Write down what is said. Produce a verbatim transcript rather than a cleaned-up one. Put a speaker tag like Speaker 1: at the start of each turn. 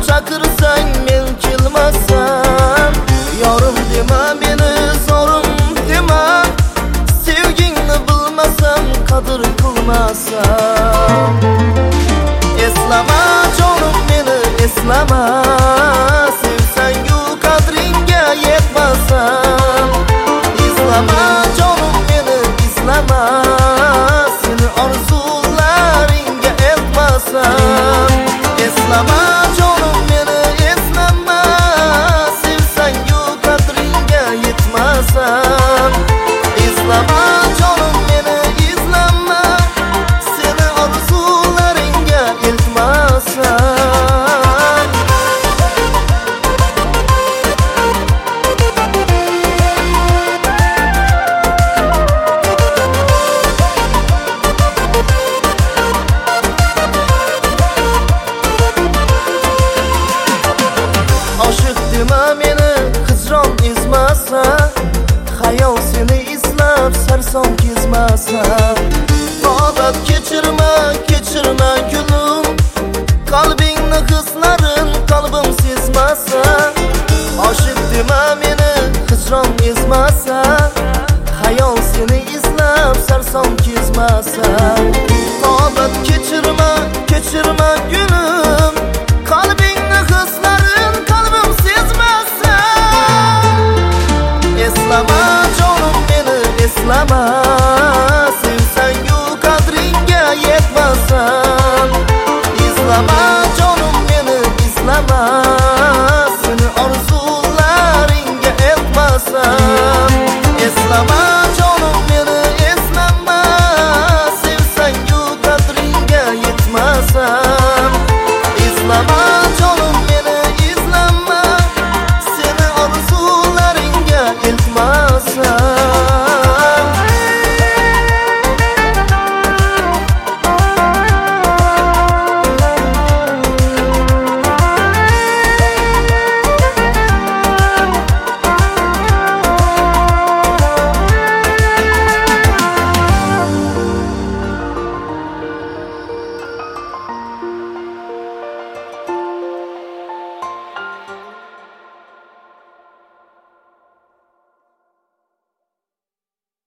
Speaker 1: chaqirsang men kelmasam. Yorim dema meni, zorim dema, sevgingni bilmasam, qadr qilmasam. Eslama jonim meni, eslama, sevsang-u qadringga yetmasam. Eslama jonim meni, eslama, seni orzularingga eltmasam. Eslama jonim meni, eslama, sevsang-u qadringga yetmasam. Eslama jonim meni, eslama, seni orzularingga eltmasam. Oshiq dema meni, hijron ezmasa, xayol seni eslab sarson kezmasa.